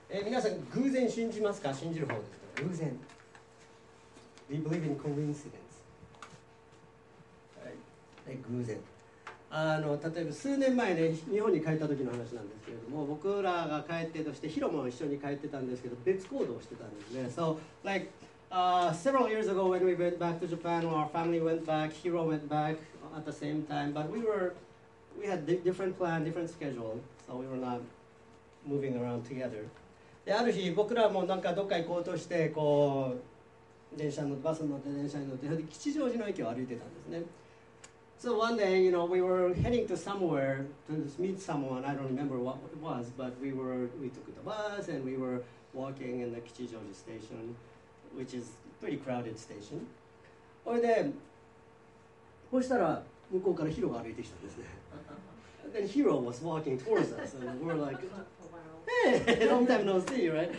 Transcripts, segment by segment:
皆さん偶然信じますか？信じる方ですか？偶然。 We believe in coincidence、偶然。例えば数年前ね、日本に帰った時の話なんですけれども、僕らが帰ってとしてヒロも一緒に帰ってたんですけど、別行動をしてたんですね。So like several years ago when we went back to Japan, our family went back, Hiro went back at the same time, but we had different plan, different schedule, so we were not moving around together. である日僕らもなんかどっか行こうとしてこうバスに乗って電車に乗って吉祥寺の駅を歩いてたんですね。So one day, we were heading to somewhere to meet someone. I don't remember what it was, but we took the bus and we were walking in the Kichijoji station, which is a pretty crowded station. そしたら向こうからヒロが歩いてきたんですね。Then Hiro was walking towards us, and we were like, "Hey, long time no see, right?"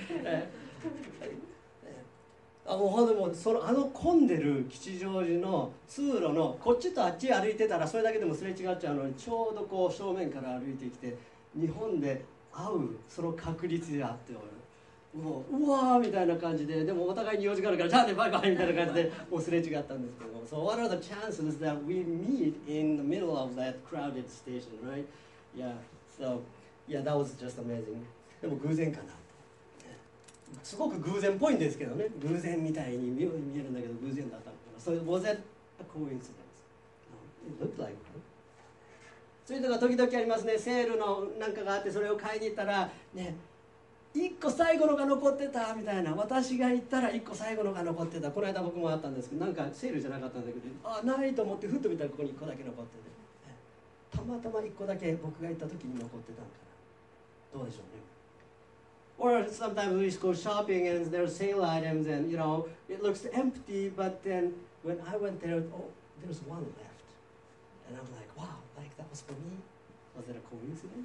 もう混んでる吉祥寺の通路のこっちとあっち歩いてたらそれだけでもすれ違っちゃうのに、ちょうどこう正面から歩いてきて日本で会うその確率であってもううわーみたいな感じで、でもお互いに用事があるからじゃあねバイバイみたいな感じでもうすれ違ったんですけど、So what are the chances that we meet in the middle of that crowded station, right? Yeah, so yeah, that was just amazing. でも偶然かな、すごく偶然っぽいんですけどね、偶然みたいに妙に見えるんだけど偶然だったのかな。So was that a coincidence? No, it looked like one. そういうのが時々ありますね。セールのなんかがあってそれを買いに行ったらね、1個最後のが残ってたみたいな、私が行ったら1個最後のが残ってた。この間僕もあったんですけど、なんかセールじゃなかったんだけど、ないと思ってふっと見たらここに1個だけ残ってて、たまたま1個だけ僕が行った時に残ってたんかな。どうでしょうね。Or sometimes we go shopping and there's sale items and it looks empty, but then when I went there, there's one left, and I'm like, wow, like that was for me. Was it a coincidence?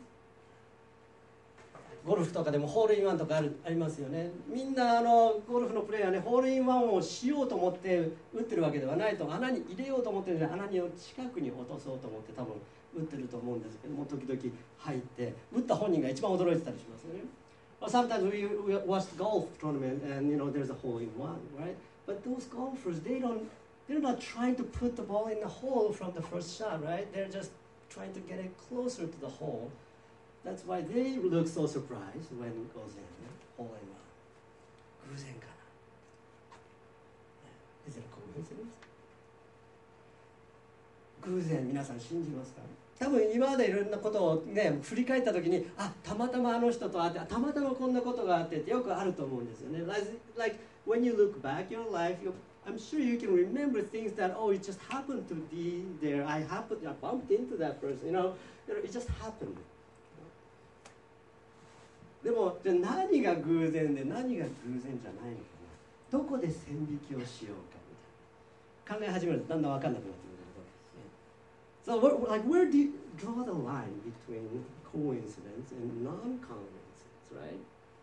ゴルフとかでもホールインワンとかありますよね。みんなゴルフのプレーヤーね、ホールインワンをしようと思って打ってるわけではないと、穴に入れようと思ってるんじゃない、穴の近くに落とそうと思って多分打ってると思うんですけども、時々入って打った本人が一番驚いてたりしますよね。Or sometimes we watch the golf tournament and there's a hole in one, right? But those golfers, they're not trying to put the ball in the hole from the first shot, right? They're just trying to get it closer to the hole. That's why they look so surprised when it goes in, hole in one. 偶然かな。Is it a coincidence? 偶然、皆さん信じますか？多分今までいろんなことをね振り返った時に、たまたまあの人と会って、たまたまこんなことがあってってよくあると思うんですよね。Like when you look back your life, I'm sure you can remember things that it just happened to be there. I bumped into that person. It just happened. でもじゃあ何が偶然で何が偶然じゃないのかな。どこで線引きをしようかみたいな考え始めるとだんだん分かんなくなってくる。So where do you draw the line between coincidence and non-coincidence, right?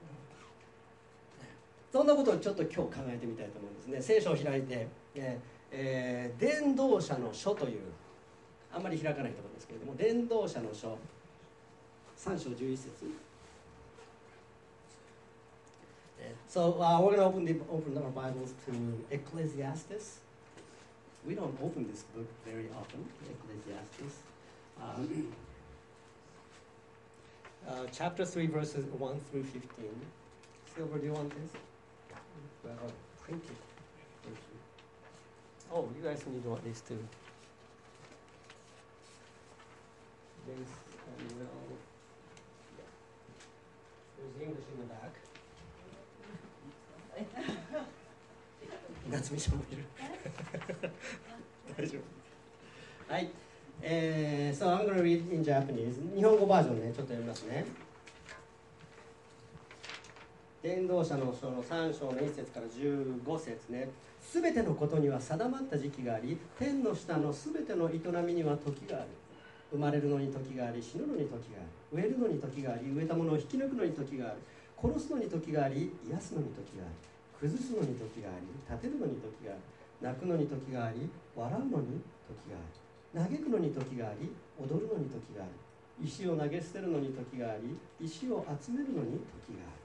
そんなことをちょっと今日考えてみたいと思うんですね。聖書を開いて、伝道者の書という、あんまり開かないと思うんですけれども、伝道者の書3章11節。So we're going to open our Bibles to Ecclesiastes. We don't open this book very often, Ecclesiastes. Chapter 3, verses 1 through 15. Silver, do you want this? Well, print it. Oh, you guys need to want this too. This and well, yeah. There's English in the back. 夏美さんもいる大丈夫。はい、So I'm going to read in Japanese. 日本語バージョンね、ちょっと読みますね。伝道者の書の3章の1節から15節ね。すべてのことには定まった時期があり、天の下のすべての営みには時がある。生まれるのに時があり、死ぬのに時がある。植えるのに時があり、植えたものを引き抜くのに時がある。殺すのに時があり、癒すのに時がある。崩すのに時があり、立てるのに時がある。泣くのに時があり、笑うのに時がある。嘆くのに時があり、踊るのに時がある。石を投げ捨てるのに時があり、石を集めるのに時がある。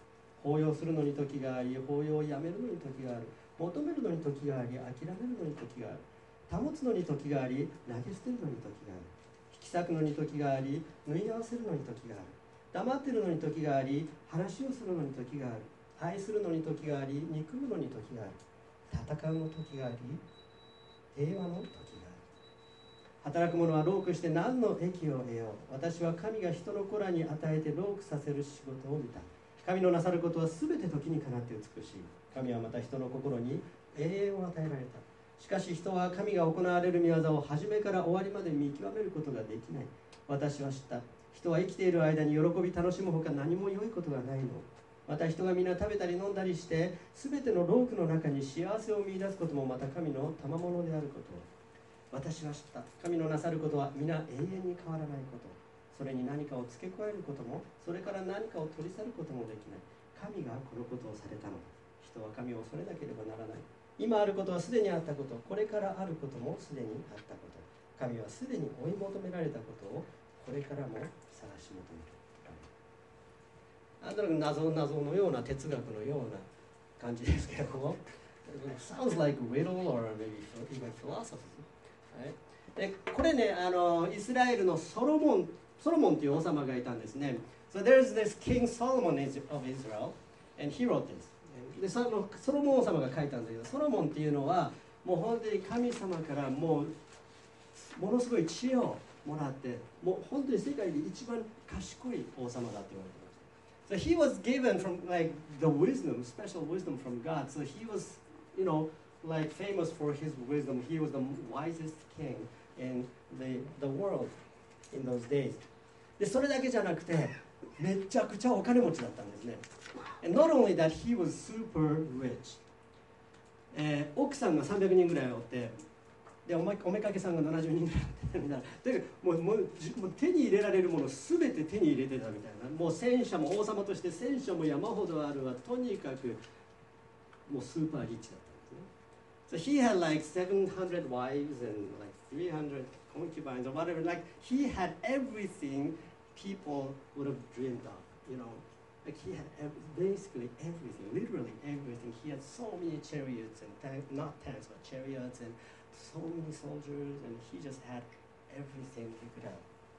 抱擁するのに時があり、抱擁をやめるのに時がある。求めるのに時があり、諦めるのに時がある。保つのに時があり、投げ捨てるのに時がある。引き裂くのに時があり、縫い合わせるのに時がある。黙ってるのに時があり、話をするのに時がある。愛するのに時があり、憎むのに時がある。戦うの時があり、平和の時がある。働く者は労苦して何の益を得よう。私は神が人の子らに与えて労苦させる仕事を見た。神のなさることはすべて時にかなって美しい。神はまた人の心に永遠を与えられた。しかし人は神が行われる御業を初めから終わりまで見極めることができない。私は知った。人は生きている間に喜び楽しむほか何も良いことがないの。また人が皆食べたり飲んだりして全ての労苦の中に幸せを見出すこともまた神の賜物であることを私は知った。神のなさることは皆永遠に変わらないこと。それに何かを付け加えることもそれから何かを取り去ることもできない。神がこのことをされたのだ。人は神を恐れなければならない。今あることはすでにあったこと、これからあることもすでにあったこと。神はすでに追い求められたことをこれからも探し求める。なんとなく謎のような哲学のような感じですけれども、sounds like riddle or maybe even philosophy、はい、でこれね、イスラエルのソロモンという王様がいたんですね。So there's this King Solomon of Israel and he wrote this。でソロモン王様が書いたんだけど、ソロモンっていうのはもう本当に神様からものすごい知恵をもらって、もう本当に世界で一番賢い王様だって言われてます。So he was given from like the wisdom, special wisdom from God. So he was, like famous for his wisdom. He was the wisest king in the world in those days. でそれだけじゃなくて、めちゃくちゃお金持ちだったんですね。And not only that, he was super rich. 奥さんが300人ぐらいおって、でおめかけさんが70人ぐらいみたいな。というかもう手に入れられるものすべて手に入れてたみたいな。もう戦車も王様として戦車も山ほどあるわ。とにかくもうスーパーリッチだったんですね。So he had like 700 wives and like 300 concubines or whatever. Like he had everything people would have dreamed of.Like he had basically everything, literally everything. He had so many chariots and not tanks, but chariots and so many soldiers, and he just had everything he could have.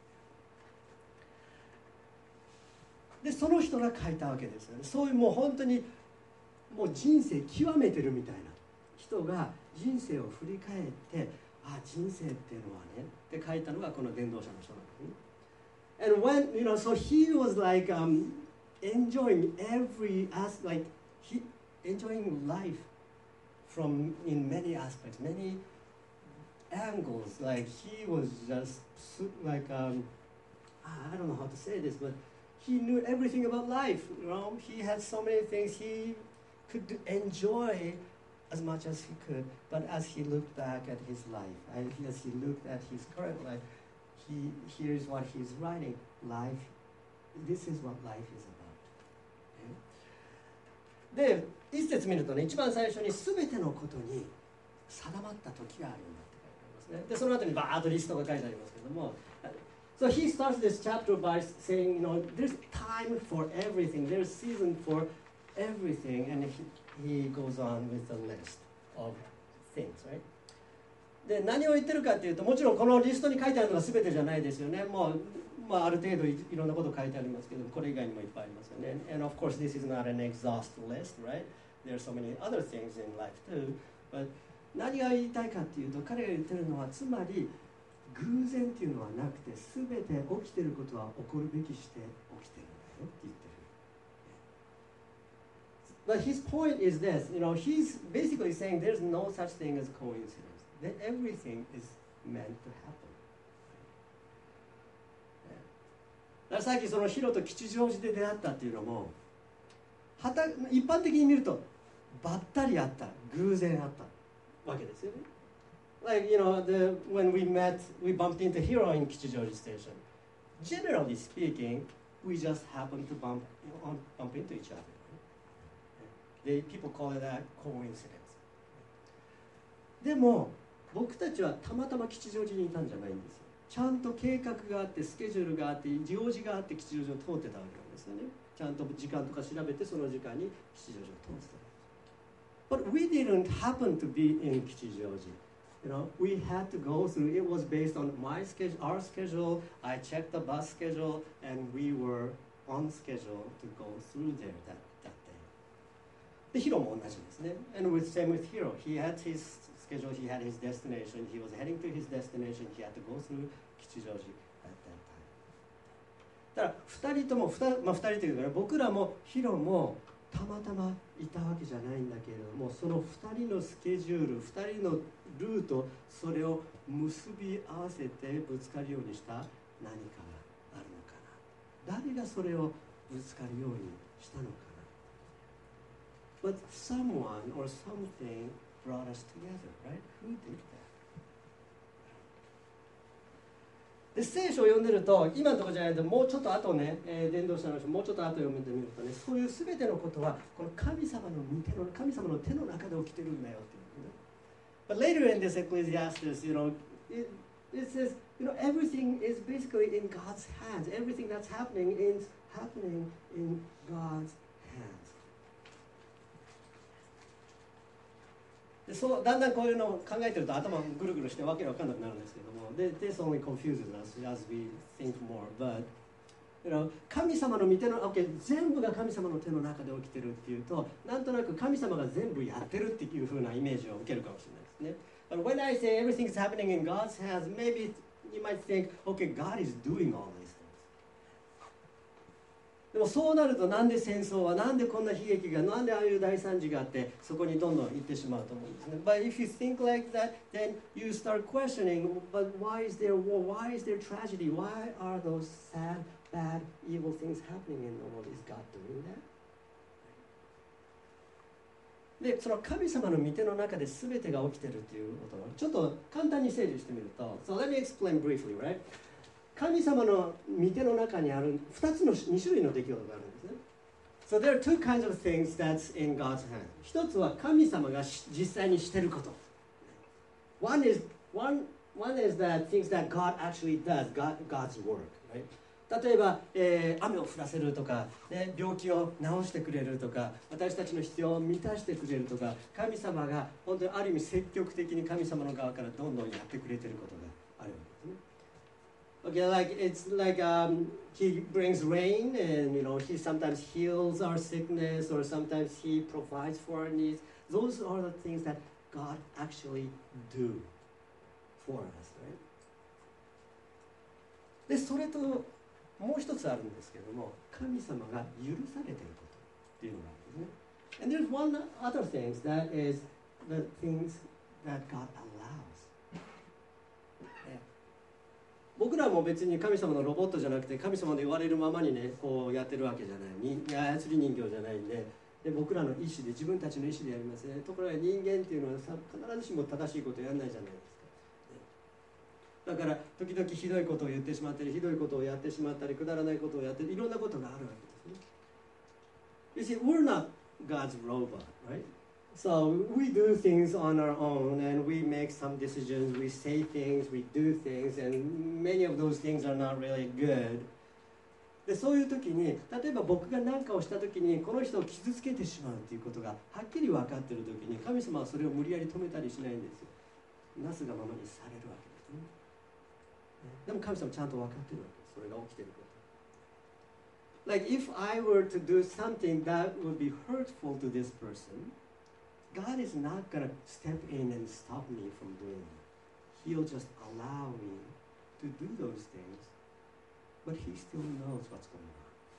でその人が書いたわけですよね。そういうもう本当にもう人生極めてるみたいな人が人生を振り返って、あ、人生っていうのはねって書いたのがこの伝道者の人なんですね。And when so he was like enjoying every like he enjoying life from in many aspects, many angles. Like he was just like I don't know how to say this, but he knew everything about life. He had so many things he could enjoy as much as he could. But as he looked back at his life, as he looked at his current life, here's what he's writing. Life. This is what life is about. で一節見るとね、一番最初に全てのことに定まった時があるんだって書いてありますね。でその後にバーッとリストが書いてありますけども、So he starts this chapter by saying, there's time for everything, there's season for everything, and he goes on with the list of things, right? で何を言ってるかっていうと、もちろんこのリストに書いてあるのが全てじゃないですよね。もうある程度いろんなこと書いてありますけど、これ以外にもいっぱいありますよね。And of course this is not an exhaustive list, right? There are so many other things in life too. But 何が言いたいかっていうと、彼が言ってるのはつまり偶然っていうのはなくて、全て起きてることは起こるべきして起きてるんだよって言ってる。But his point is this, he's basically saying there's no such thing as coincidence. That everything is meant to happen. だからさっきそのヒロと吉祥寺で出会ったっていうのも、一般的に見るとばったり会った、偶然会ったわけですよね。Like, when we met, we bumped into Hiro in Kichijoji Station. Generally speaking, we just happened to bump into each other. People call it a coincidence. でも、僕たちはたまたま吉祥寺にいたんじゃないんですよ。ちゃんと計画があって、スケジュールがあって、用事があって吉祥寺を通ってたわけなんでですよね。ちゃんと時間とか調べてその時間に吉祥寺を通すと。But we didn't happen to be in 吉祥寺。You know, we had to go through. It was based on my schedule, our schedule. I checked the bus schedule, and we were on schedule to go through there that day. で、ヒロも同じですね。And with same with Hiro, he had his schedule, he had his destination, he was heading to his destination, he had to go through 吉祥寺 at that time. だから2人とも2人というかね、僕らもヒロもたまたまいたわけじゃないんだけれども、その2人のスケジュール、2人のルート、それを結び合わせてぶつかるようにした何かがあるのかな。誰がそれをぶつかるようにしたのかな。But someone or something brought us together, right? Who did that? で、聖書を読んでると、今のところじゃないけど、もうちょっと後ね、伝道者の人、もうちょっと後読んでみるとね、そういう全てのことは、この神様の手の中で起きてるんだよっていうね。But later in this Ecclesiastes, it says, everything is basically in God's hands. Everything that's happening is happening in God's hands. でそうだんだんこういうのを考えてると頭ぐるぐるしてわけわかんなくなるんですけども、This only confuses us as we think more. But, 神様の御手の、全部が神様の手の中で起きてるっていうと、なんとなく神様が全部やってるっていう風なイメージを受けるかもしれないですね。But when I say everything is happening in God's hands, maybe you might think, okay, God is doing all these things. でもそうなると、なんで戦争は、なんでこんな悲劇が、なんでああいう大惨事があって、そこにどんどん行ってしまうと思うんですね。But if you think like that, then you start questioning, but why is there war? Why is there tragedy? Why are those sad, bad, evil things happening in the world? Is God doing that? で、その神様の御手の中で全てが起きてるっていうことをちょっと簡単に整理してみると、So let me explain briefly, right? 神様の御手の中にある2種類の出来事があるんですね。So there are two kinds of things that's in God's hand. 一つは神様が実際にしていること。One is that things that God actually does, God's work, right? 例えば、雨を降らせるとか、ね、病気を治してくれるとか、私たちの必要を満たしてくれるとか、神様が本当にある意味積極的に神様の側からどんどんやってくれていることがあるわけですね。Okay, it's like he brings rain, and he sometimes heals our sickness, or sometimes he provides for our needs. Those are the things that God actually do for us, right? で、それともう一つあるんですけども、神様が許されていることっていうのがあるんですね。And there's one other thing that is the things that God allows.僕らも別に神様のロボットじゃなくて、神様の言われるままにね、こうやってるわけじゃない、操り人形じゃないんで、僕らの意思で、自分たちの意思でやりますね。ところが人間っていうのは必ずしも正しいことをやらないじゃないですか。だから時々ひどいことを言ってしまったり、ひどいことをやってしまったり、くだらないことをやって、いろんなことがあるわけですね。You see, we're not God's robot, right? So we do things on our own, and we make some decisions, we say things, we do things, and many of those things are not really good. で、そういう時に、例えば僕が何かをした時に、この人を傷つけてしまうということがはっきり分かっている時に、神様はそれを無理やり止めたりしないんですよ。なすがままにされるわけですね。でも神様ちゃんと分かっているわけです。それが起きていること。Like if I were to do something that would be hurtful to this person,God is not going to step in and stop me from doing it. He'll just allow me to do those things, but he still knows what's going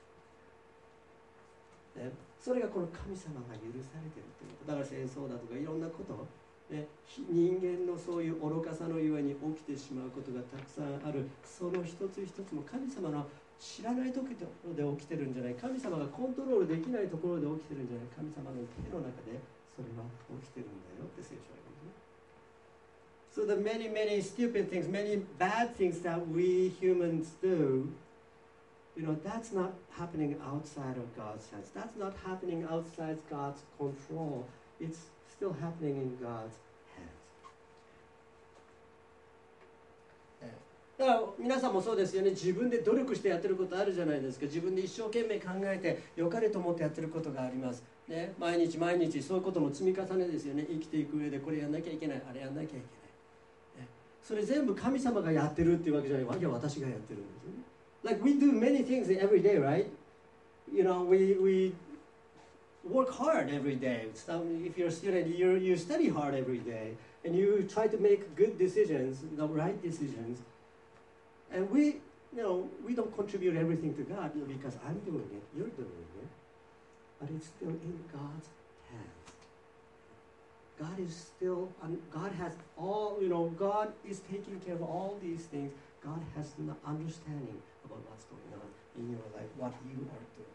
on. ね、それがこの神様が許されているということ。だから戦争だとかいろんなこと、ね、人間のそういう愚かさのゆえに起きてしまうことがたくさんある。その一つ一つも神様の知らないところで起きてるんじゃない。神様がコントロールできないところで起きてるんじゃない。神様の手の中でそれは起きてるんだよって聖書は言うんですね。So the many stupid things, many bad things that we humans do, that's not happening outside of God's hands. That's not happening outside God's control. It's still happening in God's hands. だかから皆さんもそうですよね。自分で努力してやってることあるじゃないですか。自分で一生懸命考えて良かれと思ってやってることがあります、ね、毎日毎日そういうことの積み重ねですよね。生きていく上でこれやんなきゃいけない、あれやんなきゃいけない、ね、それ全部神様がやってるっていうわけじゃない。わけは私がやってるんですよね。Like we do many things every day, right? You know, we work hard every day. So if you're a student, you study hard every day, and you try to make good decisions, the right decisions. And we don't contribute everything to God because I'm doing it, you're doing it, but it's still in God's hands. God is still, God has all, God is taking care of all these things. God has an understanding about what's going on in your life, what you are doing.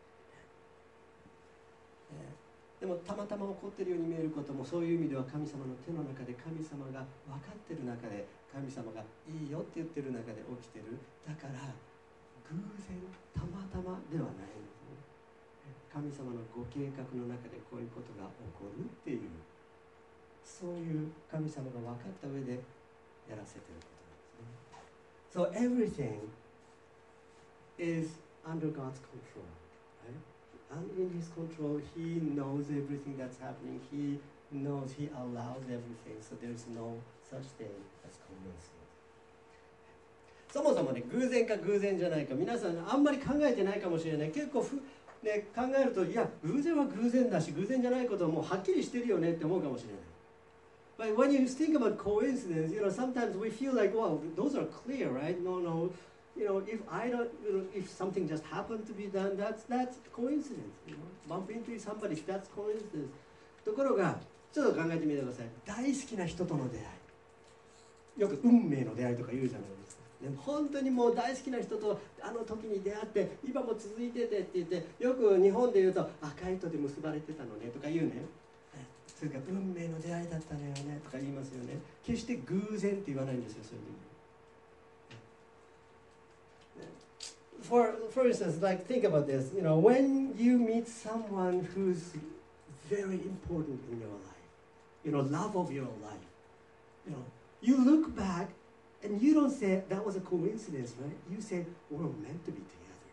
でもたまたま起こっているように見えることも、そういう意味では神様の手の中で、神様が分かっている中で、神様がいいよって言ってる中で起きてる。だから偶然たまたまではないんですね。神様のご計画の中でこういうことが起こるっていう、そういう神様が分かった上でやらせてることなんですね。So everything is under God's control, right? And in His control, He knows everything that's happening. He knows, He allows everything. So there's no such thing as coincidence. そもそもね、偶然か偶然じゃないか、皆さんあんまり考えてないかもしれない。結構考えると、いや、偶然は偶然だし、偶然じゃないことはもうはっきりしてるよねって思うかもしれない。But when you think about coincidence, sometimes we feel like, well, those are clear, right? No. If I don't, if something just happened to be done, that's coincidence. Bump into somebody, that's coincidence. ところが、ちょっと考えてみてください。大好きな人との出会い。よく運命の出会いとか言うじゃないですか。でも本当にもう大好きな人とあの時に出会って、今も続いててって言って、よく日本で言うと赤い糸で結ばれてたのねとか言うね。それから運命の出会いだったのよねとか言いますよね。決して偶然って言わないんですよ、そういう時。For instance, like think about this, when you meet someone who's very important in your life, love of your life, you look back and you don't say that was a coincidence, right? You say we're meant to be together,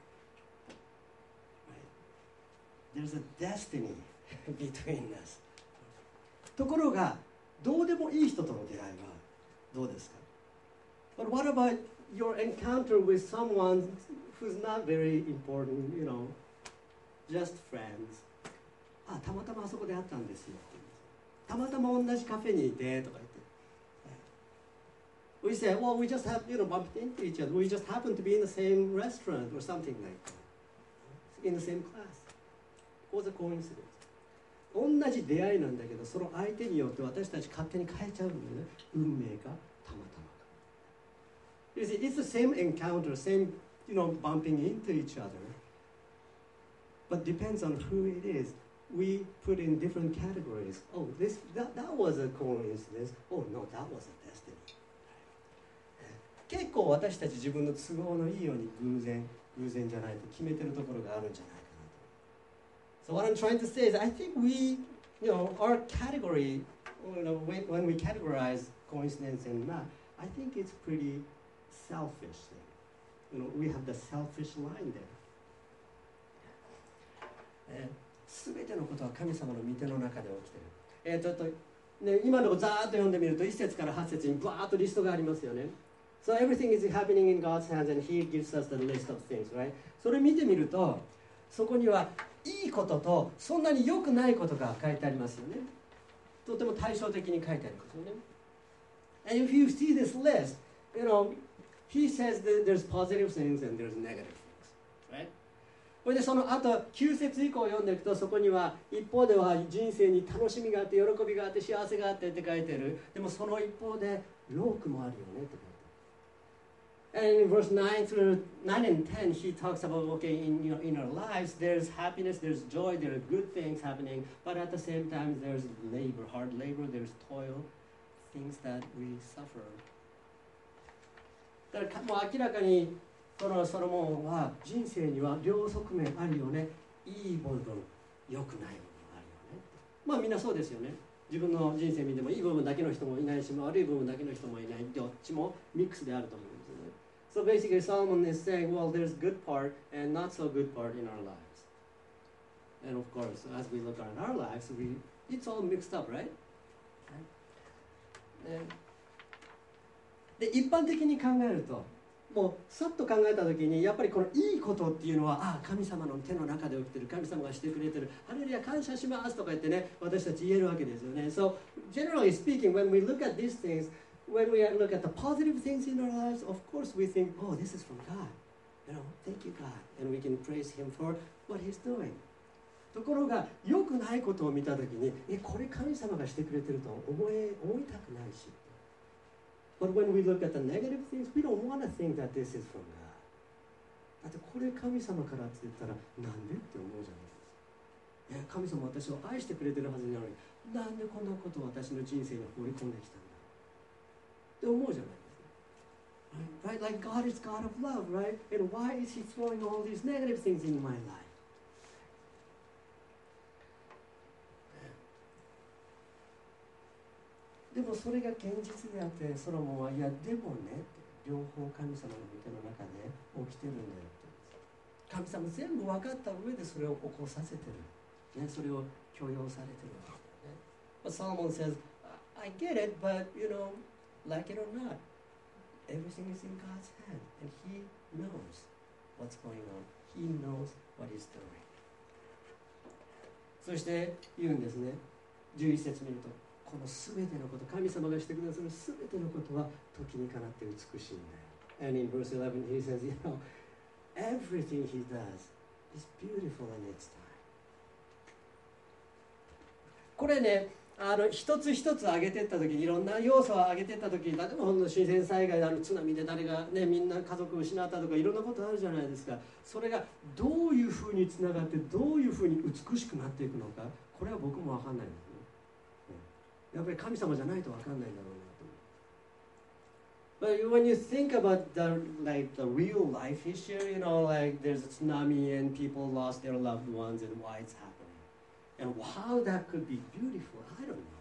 right? There's a destiny between us. ところがどうでもいい人との出会いはどうですか？ But what about your encounter with someone who's not very important, just friends? あ、たまたまあそこで会ったんですよ。たまたま同じカフェにいてとか言って。We say, well, we just have, bumped into each other. We just happen to be in the same restaurant or something like that. In the same class. It was a coincidence. 同じ出会いなんだけど、その相手によって私たち勝手に変えちゃうんだよね。運命がたまたまか。You see, it's the same encounter, same, bumping into each other. But depends on who it is. We put in different categories. Oh, that was a coincidence. Oh, no, that was a destiny. 結構私たち自分の都合のいいように偶然じゃないと決めてるところがあるんじゃないかなと。So what I'm trying to say is, I think we, our category, when we categorize coincidence and not, I think it's pretty selfish thing. We have the selfish line there. 全てのことは神様の御手の中で起きている。ちょっとね、今のをざーっと読んでみると1節から8節にバーッとリストがありますよね。So everything is happening in God's hands and He gives us the list of things, right? それ見てみると、そこにはいいこととそんなに良くないことが書いてありますよね。とても対照的に書いてありますよね。And if you see this list, He says that there's positive things and there's negative things, right? それでその後9節以降を読んでいくと、そこには一方では人生に楽しみがあって喜びがあって幸せがあってって書いてる。でもその一方で労苦もあるよねって書いてる。And in verse 9 and 10, he talks about, okay, in our lives, there's happiness, there's joy, there are good things happening, but at the same time, there's labor, hard labor, there's toil, things that we suffer. だからもう明らかにソロモンは人生には両側面あるよね。いい部分、良くない部分あるよね。まあみんなそうですよね。自分の人生見てもいい部分だけの人もいないし、悪い部分だけの人もいない。どっちもミックスであると思うんですよね。 So basically Solomon is saying, well, there's good part and not so good part in our lives. And of course, as we look at our lives, it's all mixed up, right? で一般的に考えるともうさっと考えた時にやっぱりこのいいことっていうのは神様の手の中で起きてる神様がしてくれてるハレルヤ感謝しますとか言ってね私たち言えるわけですよね So generally speaking when we look at these things when we look at the positive things in our lives of course we think oh this is from God thank you God and we can praise Him for what He's doingところが良くないことを見た時にこれ神様がしてくれてると思いたくないしBut when we look at the negative things, we don't want to think that this is from God. だってこれ神様からって言ったらなんでって思うじゃないですか。神様私を愛してくれてるはずなのになんでこんなことを私の人生に放り込んできたんだって思うじゃないですか。Right? Like God is God of love, right? And why is He throwing all these negative things in my life?でもそれが現実であってソロモンはいやでもね両方神様の御手の中で起きてるんだよって神様全部分かった上でそれを起こさせてる、ね、それを許容されてるわけだよね。But Solomon says, I get it, but like it or not, everything is in God's hand and He knows what's going on. He knows what He's doing. そして言うんですね。11節見るとこのすべてのこと神様がしてくださるすべてのことは時にかなって美しいんだよ And in verse 11 he says everything he does is beautiful in its time これね一つ一つ上げていった時にいろんな要素を上げていった時に例えば自然災害で津波で誰がねみんな家族を失ったとかいろんなことあるじゃないですかそれがどういうふうにつながってどういうふうに美しくなっていくのかこれは僕も分かんないんですやっぱり神様じゃないと分かんないんだろうなと。But when you think about the real life issue, like there's a tsunami and people lost their loved ones and why it's happening. And how that could be beautiful, I don't know.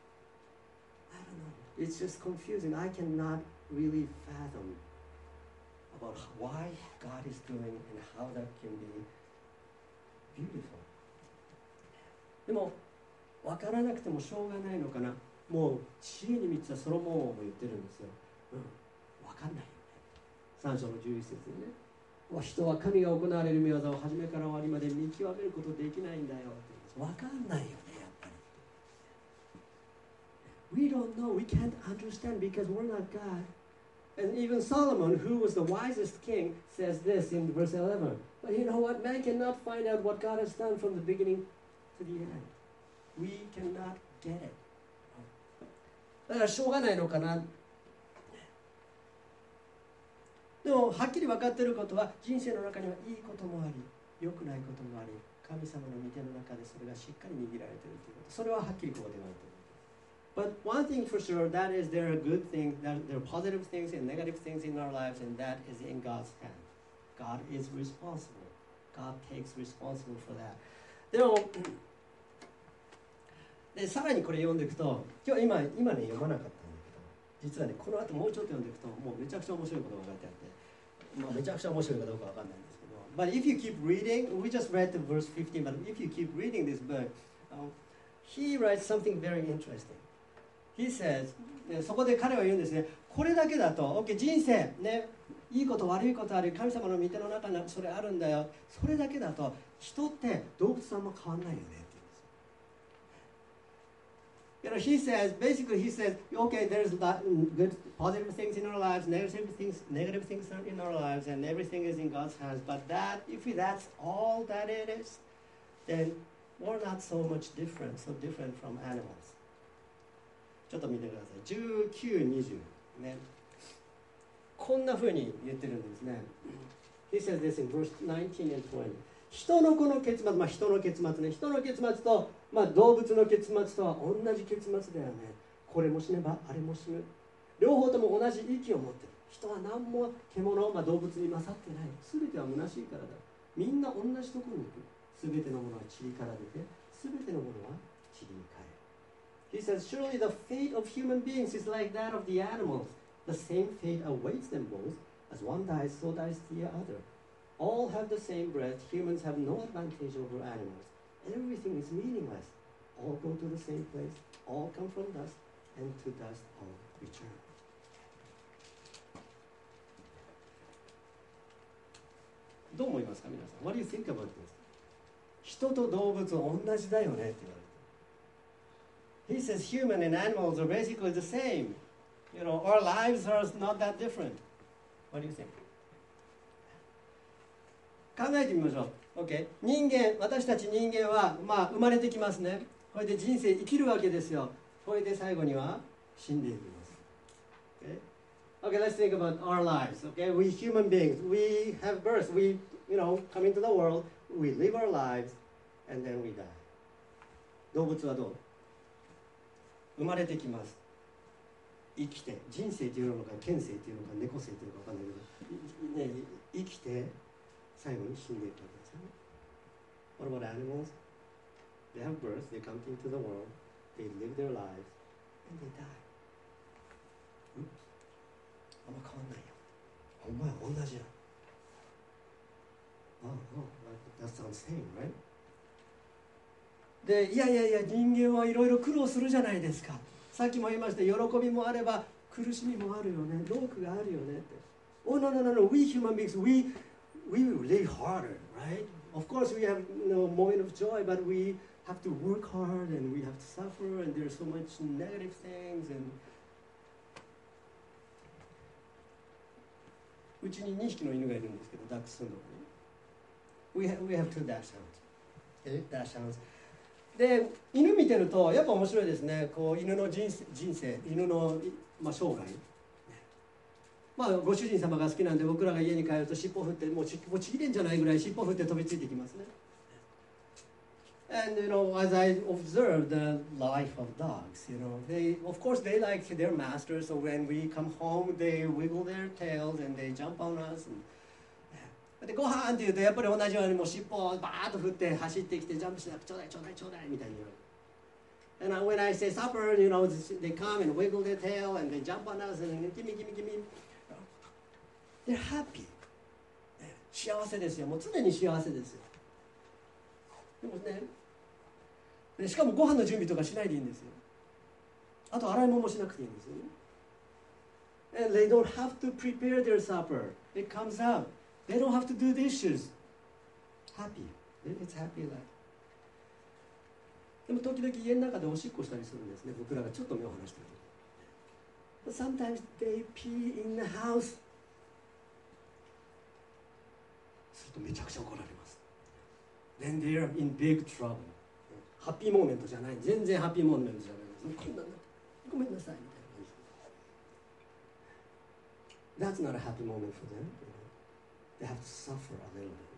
It's just confusing. I cannot really fathom about why God is doing and how that can be beautiful. でも分からなくてもしょうがないのかなもう知恵に満ちたソロモン王も言ってるんですよ、分かんないよね3章の11節にね人は神が行われる御業を初めから終わりまで見極めることできないんだよって分かんないよねやっぱり We don't know, we can't understand because we're not God And even Solomon, who was the wisest king, says this in verse 11 But you know what, man cannot find out what God has done from the beginning to the end We cannot get it. だからしょうがないのかな。でもはっきり分かっていることは人生の中にはいいこともあり、良くないこともあり、神様の御手の中でそれがしっかり握られているということ。それははっきりここで言われている。But one thing for sure, that is there are good things, there are positive things and negative things in our lives, and that is in God's hand. God is responsible. God takes responsible for that. でもでさらにこれ読んでいくと今ね読まなかったんだけど実はねこの後もうちょっと読んでいくともうめちゃくちゃ面白いことが書いてあってめちゃくちゃ面白いかどうかわかんないんですけど But if you keep reading, we just read the verse 15 but if you keep reading this book he writes something very interesting He says そこで彼は言うんですねこれだけだと OK 人生ねいいこと悪いことある神様の御手の中にそれあるんだよそれだけだと人って動物さんも変わんないよねhe says, basically he says, okay, there's good, positive things in our lives, negative things in our lives, and everything is in God's hands. But if that's all that it is, then we're not so different from animals. ちょっと見てください。19、20ね。こんな風に言ってるんですね。He says this in verse 19 and 20. 人の子の結末、人の結末ね。人の結末と動物の結末とは同じ結末だよね。これも死ねばあれも死ぬ。両方とも同じ息を持ってる。人は何も獣、動物に勝ってない。全ては虚しいからだ。みんな同じところに行く。全てのものは塵から出て、全てのものは塵に帰る。He says, surely the fate of human beings is like that of the animals. The same fate awaits them both. As one dies, so dies the other. All have the same breath. Humans have no advantage over animals. Everything is meaningless. All go to the same place. All come from dust, and to dust all return. どう思いますか皆さん？ What do you think about this? 人と動物同じだよねって言われて。He says human and animals are basically the same. You know, our lives are not that different. What do you think? 考えてみましょう。OK。人間、私たち人間は、生まれてきますね。これで人生生きるわけですよ。これで最後には死んでいきます。Okay, let's think about our lives. Okay, we human beings, we have birth, we, come into the world, we live our lives, and then we die. 動物はどう？生まれてきます。生きて、人生というのか、犬生というのか、猫生というのか分かんないけど、生きて、最後に死んでいくわけですよね。What about animals? They have birth, they come into the world, they live their lives, and they die. あんま変わんないよ。お前同じや。That sounds same, right? で、いや人間はいろいろ苦労するじゃないですか。さっきも言いました、喜びもあれば苦しみもあるよね、労苦があるよねって。Oh no, we human beings, we live harder, right? Of course we have moment of joy, but we have to work hard and we have to suffer and there's so much negative things and うちに2匹の犬がいるんですけど、ダックスフンドがね。We have two dachshunds. Dachshunds. で、犬見てるとやっぱ面白いですね。こう犬の人生、犬の、生涯。ご主人様が好きなんで僕らが家に帰ると尻尾振ってもうちぎれんじゃないぐらい尻尾振って飛びついてきますね。And as I observe the life of dogs, they, of course, they like their masters. So when we come home, they wiggle their tails and they jump on us. でご飯って言うとやっぱり同じようにもう尻尾をバーッと振って走ってきてジャンプしなくてちょうだいみたいに言われる。And when I say supper, they come and wiggle their tail and they jump on us and gimme. They're happy. 幸せですよ。もう常に幸せですよ。でもね。しかもご飯の準備とかしないでいいんですよ。あと洗い物もしなくていいんですよね。And they don't have to prepare their supper. It comes out. They don't have to do dishes. Happy. It's happy life. でも時々家の中でおしっこしたりするんですね。僕らがちょっと目を離してると。But sometimes they pee in the house. するとめちゃくちゃ怒られます。Then they are in big trouble. ハッピーモーメントじゃない。全然ハッピーモーメントじゃないです。こんなごめんなさいみたいな感じ。That's not a happy moment for them. They have to suffer a little bit.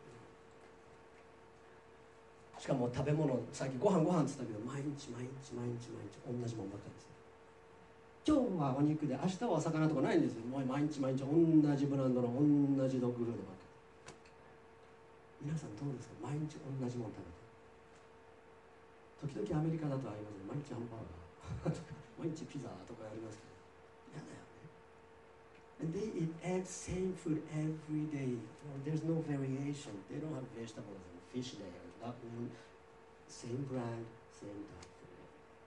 しかも食べ物、さっきご飯って言ったけど毎日同じもんばっかりです。今日はお肉で明日はお魚とかないんですよ。もう毎日同じブランドの同じドッグフードばっかり。皆さんどうですか？毎日同じもの食べて。時々アメリカだとありますね。毎日ハンバーガーとか毎日ピザとかありますけど嫌だよね。And they eat same food every day. There's no variation. They don't have vegetables and fish there. Same brand, same dog food.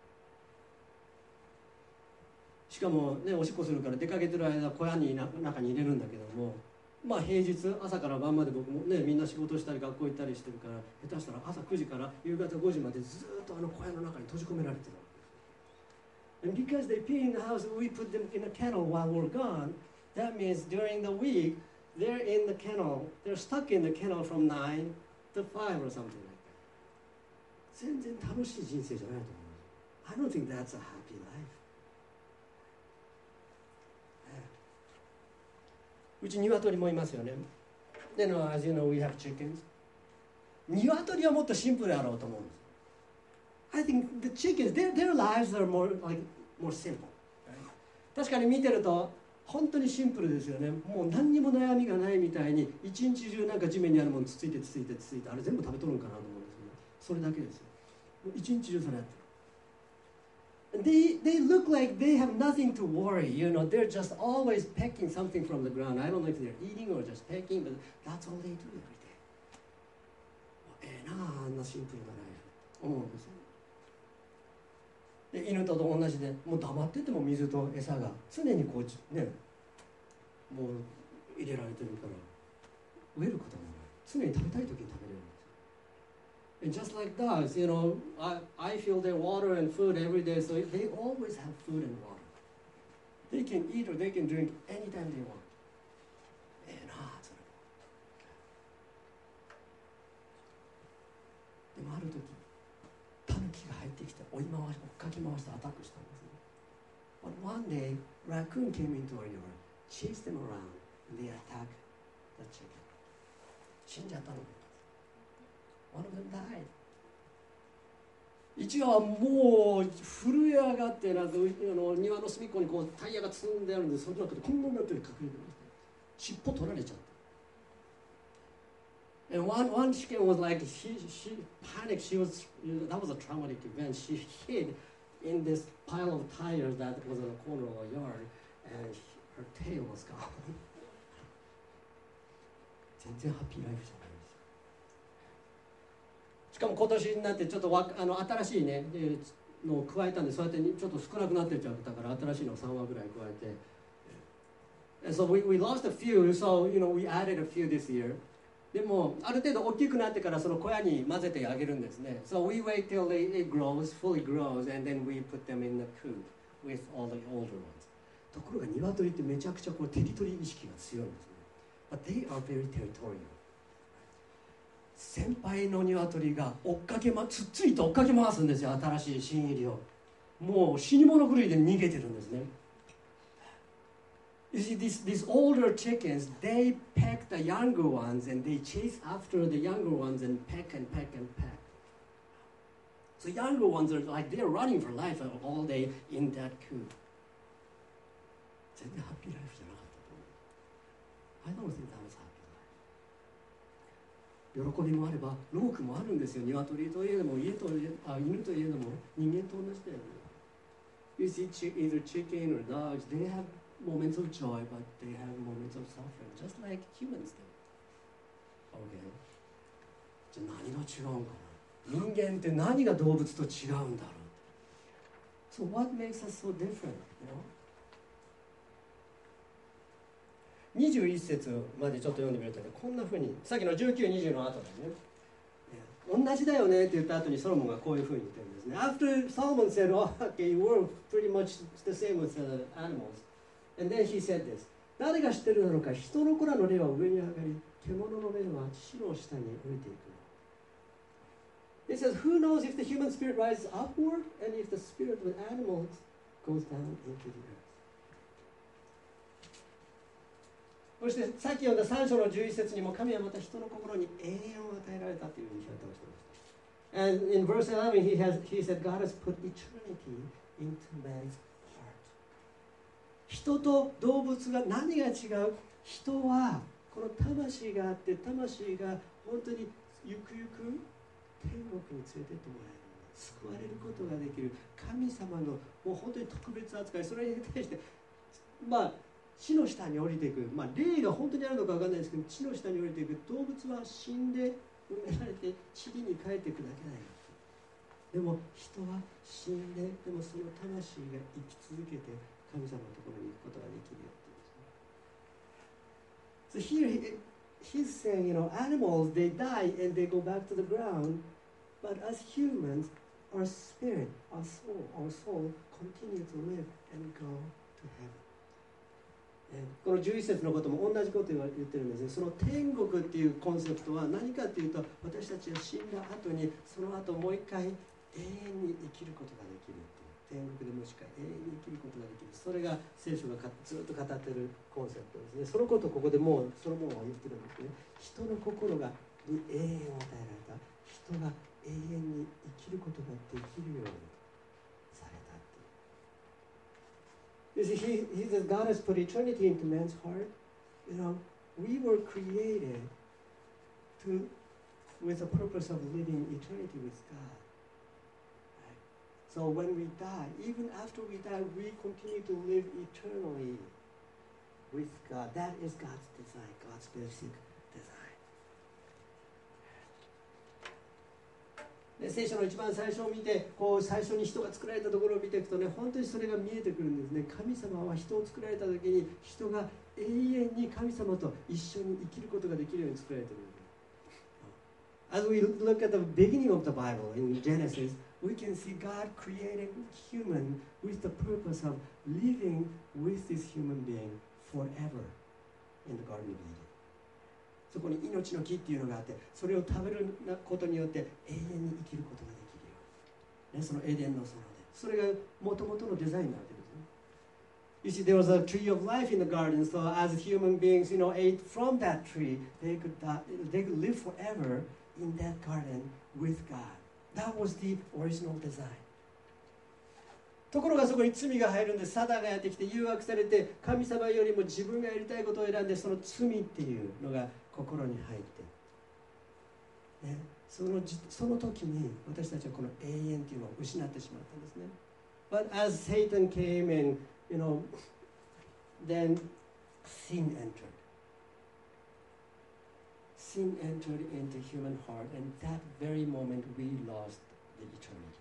しかもね、おしっこするから出かけてる間小屋に中に入れるんだけども、平日朝から晩まで僕もねみんな仕事したり学校行ったりしてるから下手したら朝9時から夕方5時までずっとあの小屋の中に閉じ込められてるわけです。And because they pee in the house, we put them in a kennel while we're gone. That means during the week they're in the kennel. They're stuck in the kennel from 9 to 5 or something like that. 全然楽しい人生じゃないと思う。I don't think that's a happy life. うち鶏もいますよね。で、as you know, we have chickens. 鶏はもっとシンプルやろうと思うんです。I think the chickens, their lives are more simple. 確かに見てると本当にシンプルですよね。もう何にも悩みがないみたいに一日中なんか地面にあるものつついてあれ全部食べとるんかなと思うんですけど、それだけですよ。もう一日中それやって they look like they have nothing to worry. They're just always pecking something from the ground. I don't know if they're eating or just pecking, but that's all they do every day. あんなシンプルなライフ思うんですよ。で犬と同じで、もう黙ってても水と餌が常にこうね、もう入れられてるから飢えることもない。常に食べたい時に食べれるんですよ。And just like dogs, I feel their water and food every day, so they always have food and water. They can eat or they can drink anytime they want. それでもある時タヌキが入ってきて追っかけ回してアタックしたんですね。But one day, raccoon came into our yard, chased them around, and they attacked the chicken. 死んじゃったの。One of them died. 一羽はもう震え上がってなんか庭の隅っこにこうタイヤが積んであるんで、その中でこんなになって隠れてました。尻尾取られちゃった。And one chicken was like, she panicked. That was a traumatic event. She hid in this pile of tires that was in the corner of our yard, and her tail was gone. 全然ハッピーライフじゃないですよ。しかも今年になってちょっと新しいねのを加えたんで、そうやってちょっと少なくなってっちゃったから新しいのを3羽ぐらい加えて。And so we lost a few, so we added a few this year. でもある程度大きくなってからその小屋に混ぜてあげるんですね。So we wait till it grows, fully grows, and then we put them in the coop with all the older ones. ところが鶏ってめちゃくちゃこうテリトリー意識が強いんですね。But they are very territorial. 先輩の鶏がつっついて追っかけ回すんですよ、新しい新入りを。もう死に物狂いで逃げてるんですね。You see, these older chickens, they peck the younger ones and they chase after the younger ones and peck and peck and peck. So younger ones are like they're running for life all day in that coop. 全然ハッピーライフじゃなかったと思う。I don't think that was happy life. 喜びもあれば労苦もあるんですよ。鶏といえども犬といえども人間と同じだよね。You see, either chicken or dogs, they have moments of joy, but they have moments of suffering, just like humans do. Okay. じゃあ何が違うんかな。人間って何が動物と違うんだろう。So what makes us so different? 21節までちょっと読んでみるとね、こんなふうにさっきの19、20の後でね、同じだよねって言った後にソロモンがこういうふうに言ってるんですね。After Solomon said, "Oh, okay, you were pretty much the same with animals." And then he said this. 誰が知ってるだろうか。人の子らの霊は上に上がり、獣の霊は地の下に降りていく。It says, who knows if the human spirit rises upward and if the spirit with animals goes down into the earth. そしてさっき読んだ3章の11節にも神はまた人の心に永遠を与えられたという言い方をしていました。And in verse 11 he said, God has put eternity into man's heart. 人と動物が何が違う。人はこの魂があって、魂が本当にゆくゆく天国に連れてってもらえる、救われることができる神様のもう本当に特別扱い。それに対して地の下に降りていく、霊が本当にあるのか分かんないですけど、地の下に降りていく。動物は死んで埋められて塵に帰っていくだけだよ。でも人は死んで、でもその魂が生き続けて神様のところに行くことができるよっていうんですね。So here he's saying, animals, they die and they go back to the ground, but as humans, our spirit, our soul continue to live and go to heaven. この11節のことも同じことを言ってるんですね。その天国っていうコンセプトは何かっていうと、私たちが死んだ後にその後もう一回永遠に生きることができるっていう、天国でもしか永遠に生きることができる、それが聖書がずっと語ってるコンセプトですね。そのことをここでもうソロモンは言ってるんですね。人の心に永遠を与えられた、人が永遠に生きることができるようにされたっていう。You see, he says God has put eternity into man's heart. We were created with a purpose of living eternity with God. Right? So when we die, even after we die, we continue to live eternally with God. That is God's design, God's basic design. で、聖書の一番最初を見て、こう最初に人が作られたところを見ていくとね、本当にそれが見えてくるんですね。神様は人を作られた時に、人が永遠に神様と一緒に生きることができるように作られているんです。As we look at the beginning of the Bible in Genesis, we can see God creating human with the purpose of living with this human being forever in the Garden of Eden. そこに命の木っていうのがあって、それを食べることによって永遠に生きることができるように、ね、そのエデンの園で、それが元々のデザインなわけですね。You see, there was a tree of life in the garden, so as human beings, ate from that tree, they could live forever in that garden with God. That was the original design. ところがそこに罪が入るんで、サタンがやってきて誘惑されて、神様よりも自分がやりたいことを選んで、その罪っていうのが心に入って、ね、その時に私たちはこの永遠っていうのを失ってしまったんですね。But as Satan came and, then sin entered.Sin entered into human heart, and that very moment we lost the eternity.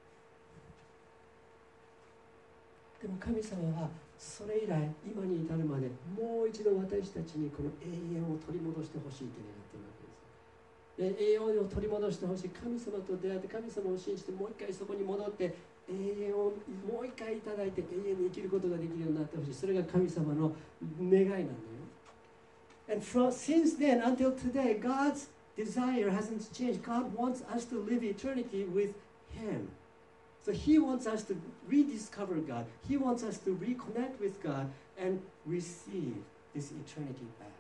でも神様はそれ以来今に至るまでもう一度私たちにこの永遠を取り戻してほしいと願っているわけです。で、永遠を取り戻してほしい。神様と出会って神様を信じてもう一回そこに戻って永遠をもう一回いただいて永遠に生きることができるようになってほしい。それが神様の願いなんだよ。And since then until today, God's desire hasn't changed. God wants us to live eternity with Him. So He wants us to rediscover God. He wants us to reconnect with God and receive this eternity back.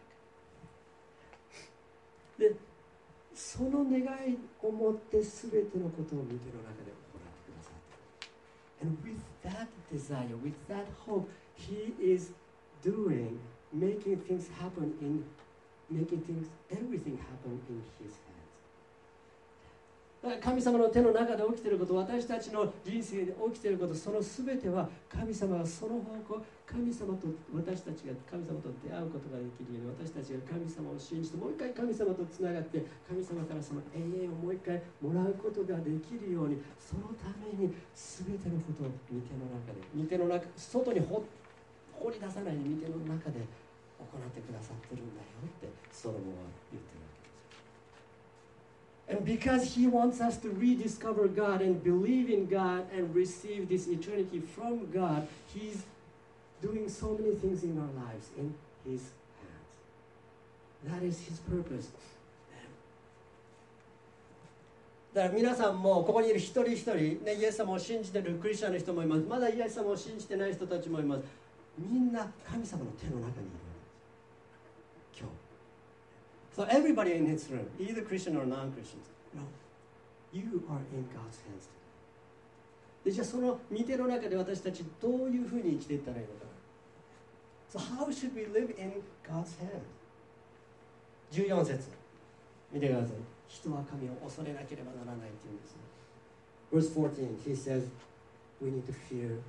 で、その願いを持って全てのことを御手の中で行ってください。And with that desire, with that hope, He is making things happen everything happen in His hands. だから神様の手の中で起きていること、私たちの人生で起きていること、その全ては神様がその方向、神様と私たちが神様と出会うことができるように、私たちが神様を信じてもう一回神様とつながって神様からその永遠をもう一回もらうことができるように、そのために全てのことを御手の中で、御手の中、外に掘り出さないで御手の中で行ってくださってるんだよってソロモンは言ってるわけです。And because He wants us to rediscover God and believe in God and receive this eternity from God, He's doing so many things in our lives in His hands. That is His purpose. だから皆さんもここにいる一人一人、ね、イエス様を信じているクリスチャンの人もいます。まだイエス様を信じてない人たちもいます。みんな神様の手の中にいるわけです。今日。So everybody in this room, either Christian or non-Christians, no, you are in God's hands. で、じゃあその御手の中で私たちどういうふうに生きていったらいいのかな。So how should we live in God's hands? 14節見てください。人は神を恐れなければならないっていうんですね。Verse 14, he says, we need to fear God.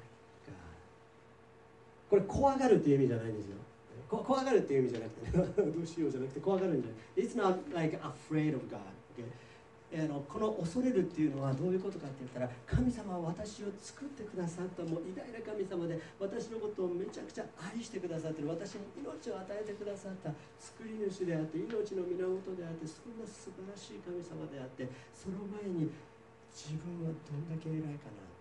これ怖がるっていう意味じゃないんですよ。怖がるっていう意味じゃなくて、ね、どうしようじゃなくて怖がるんじゃない。It's not like afraid of God. Okay? この恐れるっていうのはどういうことかって言ったら、神様は私を作ってくださったもう偉大な神様で、私のことをめちゃくちゃ愛してくださってる、私に命を与えてくださった作り主であって、命の源であって、そんな素晴らしい神様であって、その前に自分はどんだけ偉いかな、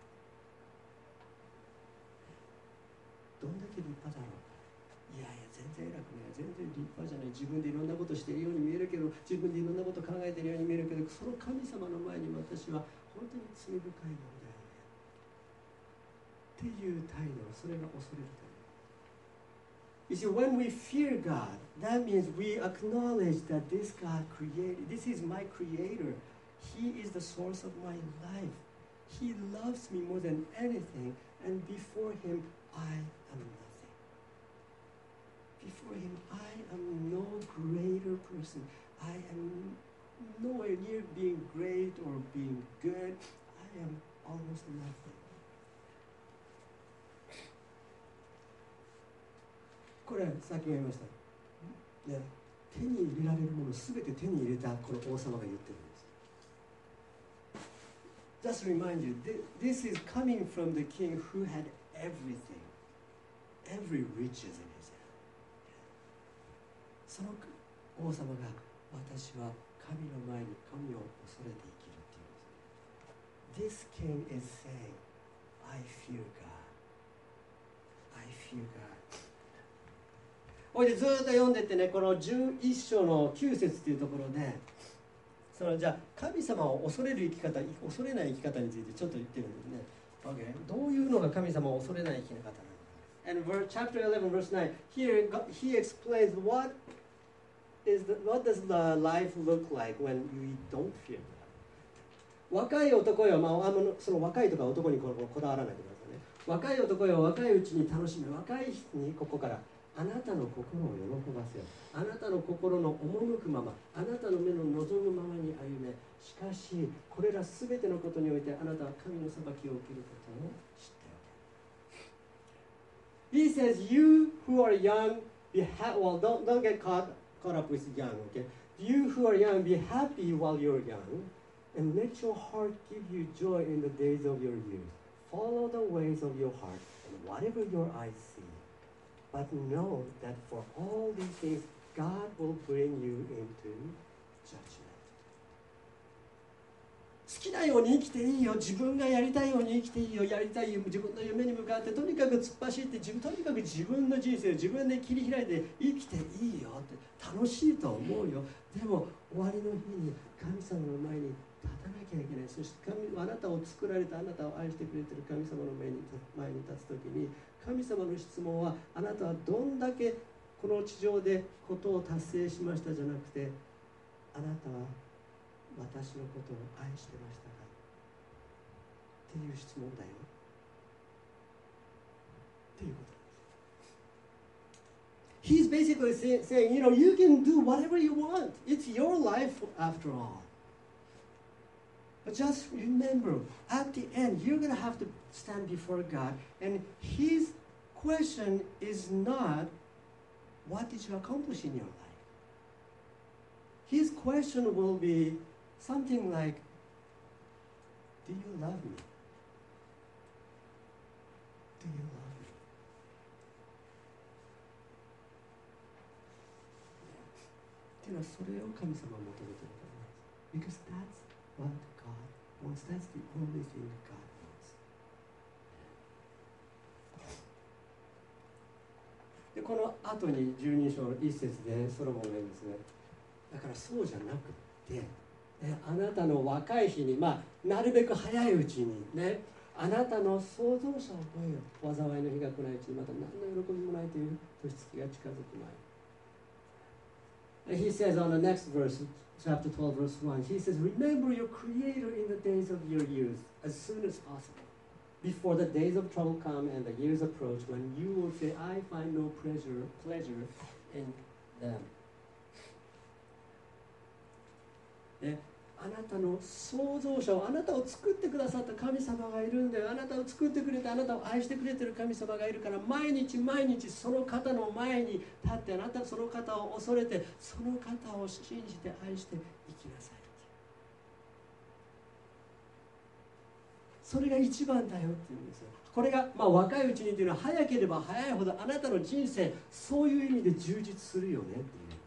どんだけ立派だろう。いやいや全然偉くない、全然立派じゃない、自分でいろんなことしているように見えるけど、自分でいろんなこと考えているように見えるけど、その神様の前に私は本当に罪深いものだよねっていう態度、それが恐れる態度。You see, when we fear God, that means we acknowledge that this God created, this is my creator, He is the source of my life, He loves me more than anything, and before Him I am nothing.Before Him, I am no greater person. I am nowhere near being great or being good. I am almost nothing. これさっきも言いました、ね、手に入れられるものすべて手に入れたこの王様が言ってるんです。 Just remind you, this is coming from the king who had everything, every riches in his hand. その王様が私は神の前に神を恐れて生きるっていうんです。 This king is saying, I fear God. I fear God. ほいでずっと読んでってね、この11章の9節っていうところで、そのじゃあ神様を恐れる生き方、恐れない生き方についてちょっと言ってるんですね。Okay. どういうのが神様を恐れない生き方なのか。And chapter 11 verse 9, here he explains what does the life look like when you don't fear God. 若い男よ、その若いとか男にこだわらないでくださいね。若い男よ、若いうちに楽しめ、若い人にここからあなたの心を喜ばせよ。あなたの心の赴くまま、あなたの目の望むままに歩め。しかしこれらすべてのことにおいてあなたは神の裁きを受けることを知っておけ。 He says, you who are young, well, don't get caught up with young, okay? You who are young, be happy while you're young, and let your heart give you joy in the days of your youth. Follow the ways of your heart, and whatever your eyes see.But know that for all these things, God will bring you into judgment. 好きなように生きていいよ。自分がやりたいように生きていいよ。やりたいよ。自分の夢に向かってとにかく突っ走ってとにかく自分の人生を自分で切り開いて生きていいよって楽しいと思うよ。でも終わりの日に神様の前に立たなきゃいけない。そしてあなたを作られたあなたを愛してくれている神様の前に立つときに神様の質問はあなたはどんだけこの地上でことを達成しましたじゃなくてあなたは私のことを愛してましたかっていう質問だよっていうことです。He's basically saying, you can do whatever you want. It's your life after all. But just remember, at the end, you're going to have to stand before God. And His question is not, what did you accomplish in your life? His question will be something like, do you love me? Do you love me? Yeah. っていうのはそれを神様は求めていると思います。Because that's what God wants. That's the only thing God wants. でこの後に12章の一節でソロモンが言うんですね。だからそうじゃなくて、あなたの若い日に、なるべく早いうちにね、あなたの創造者を覚えよ。災いの日が来ないうちにまた何の喜びもないという年月が近づく前。He says on the next verse, chapter 12, verse 1, he says, remember your Creator in the days of your youth as soon as possible, before the days of trouble come and the years approach, when you will say, I find no pleasure in them. あなたの創造者をあなたを作ってくださった神様がいるんだよ。あなたを作ってくれてあなたを愛してくれてる神様がいるから毎日毎日その方の前に立ってあなたその方を恐れてその方を信じて愛して生きなさい。それが一番だよって言うんですよ。これが、若いうちにというのは早ければ早いほどあなたの人生そういう意味で充実するよねっていう。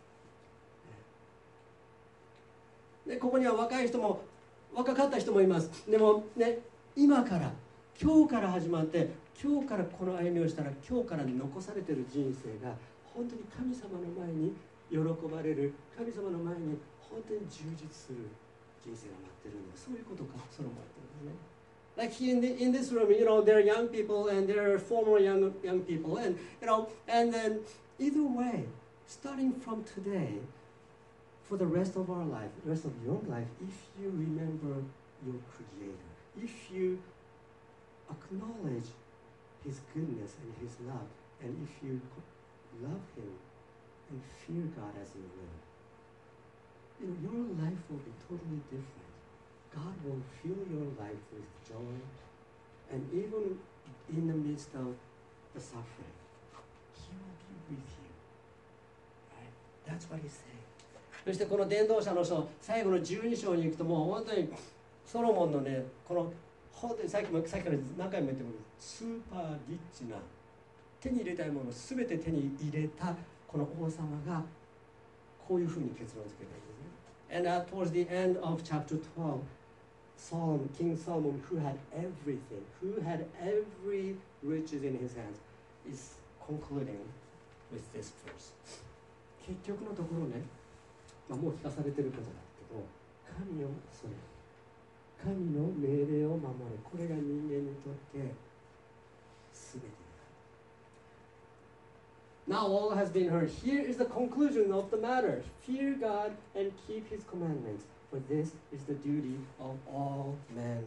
でここには若い人も若かった人もいます。でもね、今から今日から始まって今日からこの歩みをしたら今日から残されている人生が本当に神様の前に喜ばれる、神様の前に本当に充実する人生が待ってるんだ。そういうことかソロモン言ってるんですね。Like in this room, there are young people and there are former young people, and then either way, starting from today.For the rest of our life, the rest of your life, if you remember your Creator, if you acknowledge His goodness and His love, and if you love Him and fear God as you live, your life will be totally different. God will fill your life with joy, and even in the midst of the suffering, He will be with you. Right? That's what He's saying. そしてこの伝道者の書、最後の12章に行くと、もう本当にソロモンのね、この本当にさっきから何回も言ってもスーパーリッチな、手に入れたいものを全て手に入れたこの王様がこういうふうに結論付けたんですね。And towards the end of chapter 12, King Solomon, who had everything, who had every riches in his hands, is concluding with this verse. 結局のところね、もう聞かされてることだけど、神を恐れ、神の命令を守れ、これが人間にとって全てだ。Now all has been heard. Here is the conclusion of the matter. Fear God and keep His commandments, for this is the duty of all mankind.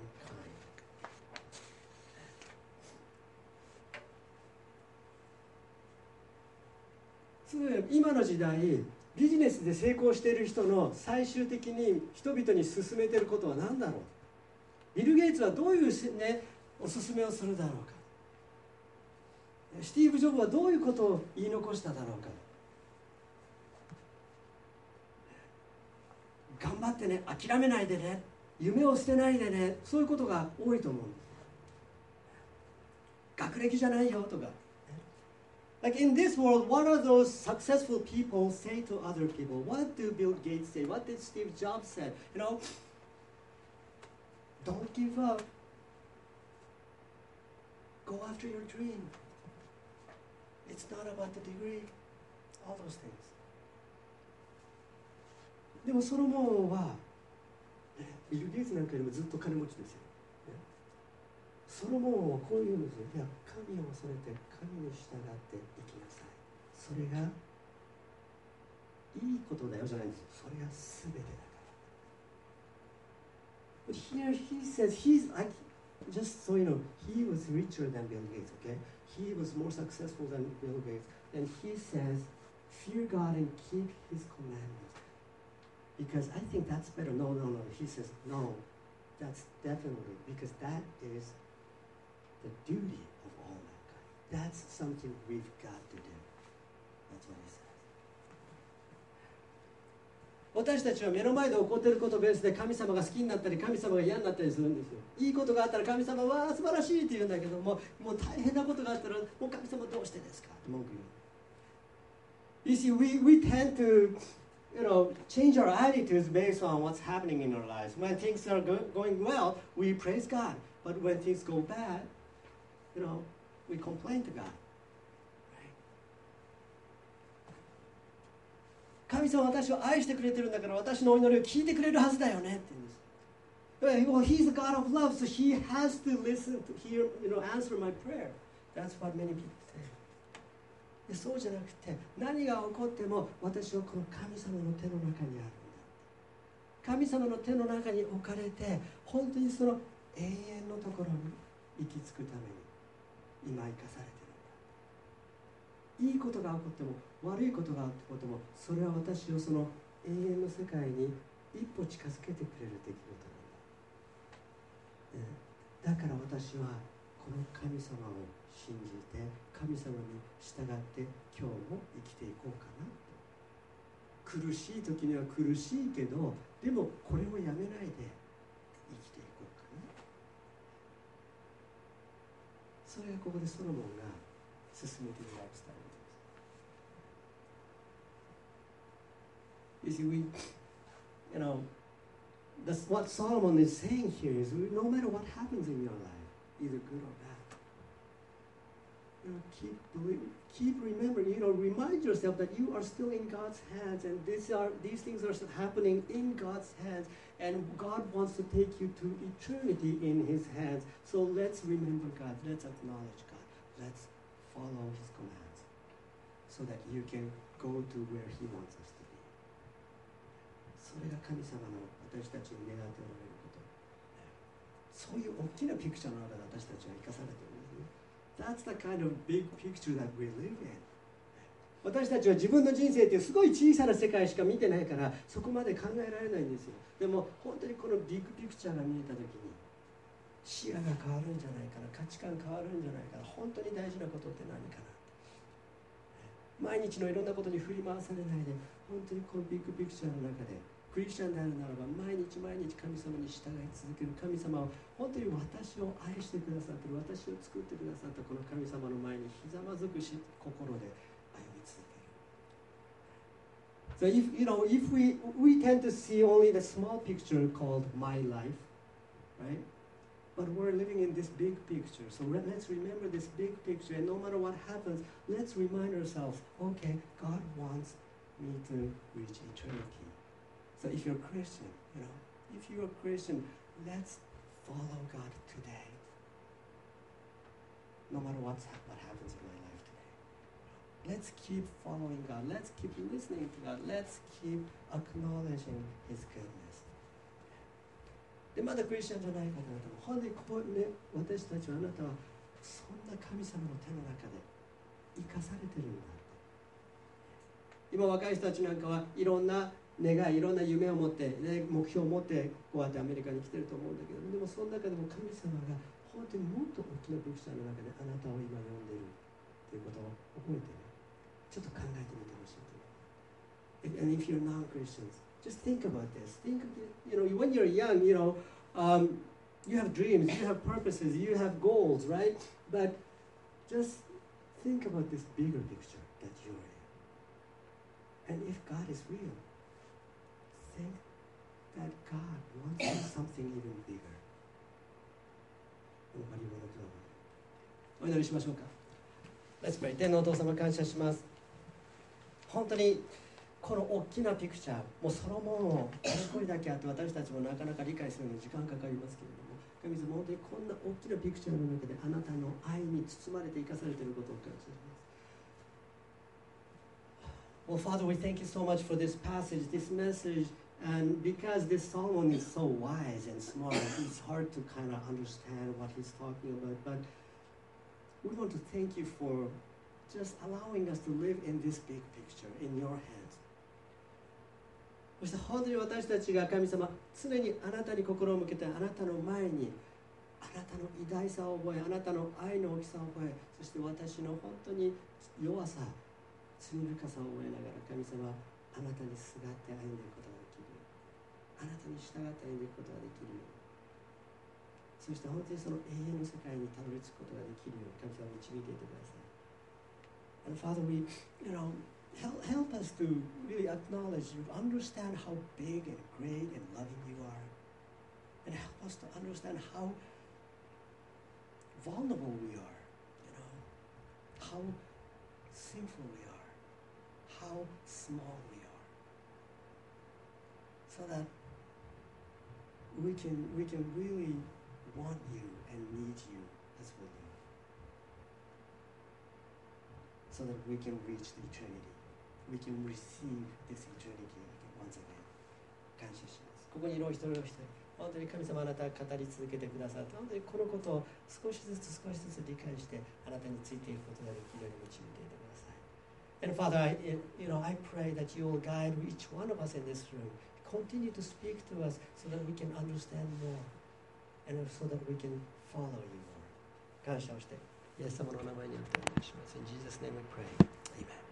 今の時代、ビジネスで成功している人の最終的に人々に勧めていることは何だろう。ビル・ゲイツはどういう、ね、お勧めをするだろうか。スティーブ・ジョブはどういうことを言い残しただろうか。頑張ってね、諦めないでね、夢を捨てないでね、そういうことが多いと思うんです。学歴じゃないよとか。Like in this world, what are those successful people say to other people? What do Bill Gates say? What did Steve Jobs say? You know, don't give up. Go after your dream. It's not about the degree. All those things. でもソロモンは、ビル・ゲイツなんかよりもずっと金持ちですよ。ソロモンはこういうんですよ。いや、神を恐れて神に従って生きなさい。それがいいことだよじゃないんですよ。それが全てだから。But here he says he's like, just so you know, he was richer than Bill Gates, okay? He was more successful than Bill Gates. And he says, fear God and keep His commandments. Because I think that's better. No. He says, no, that's definitely, because that is the duty of all mankind. That's something we've got to do. That's what he says. 私たちは目の前で起こっていることベースで神様が好きになったり神様が嫌になったりするんですよ。いいことがあったら神様は素晴らしいって言うんだけども、もう大変なことがあったらもう神様どうしてですかって文句言う。You see, we tend to, change our attitudes based on what's happening in our lives. When things are going well, we praise God. But when things go bad, we complain to God. Right? 神様は私を愛してくれてるんだから私のお祈りを聞いてくれるはずだよねって言うんです。Well, He's the God of love, so He has to listen to hear, answer my prayer. That's what many people say. でそうじゃなくて、何が起こっても私はこの神様の手の中にあるんだ。神様の手の中に置かれて、本当にその永遠のところに行き着くために今生かされているんだ。いいことが起こっても悪いことが起こっても、それは私をその永遠の世界に一歩近づけてくれる出来事なんだ。だから私はこの神様を信じて神様に従って今日も生きていこうかな。苦しい時には苦しいけど、でもこれをやめないで生きていこうかな。それがここでソロモンが進めているライフスタイルです。You see, that's what Solomon is saying here is no matter what happens in your life, either good or bad, keep remembering, remind yourself that you are still in God's hands, and these things are still happening in God's hands, and God wants to take you to eternity in His hands. So let's remember God, let's acknowledge God, let's follow His commands, so that you can go to where He wants us to be. それが神様の私たちに願っておられること。そういう大きなピクチャーの中で私たちは生かされているんですね。That's the kind of big picture that we live in. 私たちは自分の人生っていうすごい小さな世界しか見てないからそこまで考えられないんですよ。でも本当にこのビッグピクチャーが見えた時に視野が変わるんじゃないかな、価値観変わるんじゃないかな、本当に大事なことって何かな。毎日のいろんなことに振り回されないで本当にこのビッグピクチャーの中でクリスチャンであるならば毎日毎日神様に従い続ける神様を本当に私を愛してくださっている、私を作ってくださったこの神様の前にひざまずくし心で歩み続ける。So if we tend to see only the small picture called my life, right? But we're living in this big picture. So let's remember this big picture. And no matter what happens, let's remind ourselves, okay, God wants me to reach eternity. So if you're a Christian, if you're a Christian, let's follow God today. No matter what happens in my life today. Let's keep following God. Let's keep listening to God. Let's keep acknowledging His goodness.でまだクリスチャンじゃない方々も本当にこうね、私たちはあなたはそんな神様の手の中で生かされてるんだって。今若い人たちなんかはいろんな願い、いろんな夢を持って、ね、目標を持ってこうやってアメリカに来てると思うんだけど、でもその中でも神様が本当にもっと大きなピクチャーの中であなたを今呼んでいるということを覚えてね、ちょっと考えてみてほしいと思う。And if you're non-Christians,Just think about this. Think, when you're young, you have dreams, you have purposes, you have goals, right? But just think about this bigger picture that you're in. And if God is real, think that God wants something even bigger. What do you want to do? お祈りしましょうか。Let's pray. 天のお父様感謝します。本当にこの大きなピクチャー、もうソロモンをこれだけあって私たちもなかなか理解するのに時間かかりますけれども、神様本当にこんな大きなピクチャーの中であなたの愛に包まれて生かされていることを感謝します。Well, Father, we thank you so much for this passage, this message, and because this Solomon is so wise and smart, it's hard to kind of understand what he's talking about, but we want to thank you for just allowing us to live in this big picture in your hands.そして本当に私たちが神様常にあなたに心を向けてあなたの前にあなたの偉大さを覚えあなたの愛の大きさを覚えそして私の本当に弱さ罪深さを覚えながら神様あなたにすがって歩んでいくことができるあなたに従って歩んでいくことができるそして本当にその永遠の世界にたどり着くことができるように神様を導いていてください。And Father, help us to really acknowledge, understand how big and great and loving you are. And help us to understand how vulnerable we are, how sinful we are, how small we are. So that we can really want you and need you as we do. So that we can reach the eternity.We can receive this eternity once again. 感謝します。ここにいるお一人お一人、本当に神様あなたが語り続けてくださって、本当にこのことを少しずつ理解して、あなたについていくことができるように導いていてください。And Father, I pray that you will guide each one of us in this room. Continue to speak to us so that we can understand more, and so that we can follow you more. 感謝をして、イエス様の名前によってお願いします。In Jesus' name we pray. Amen.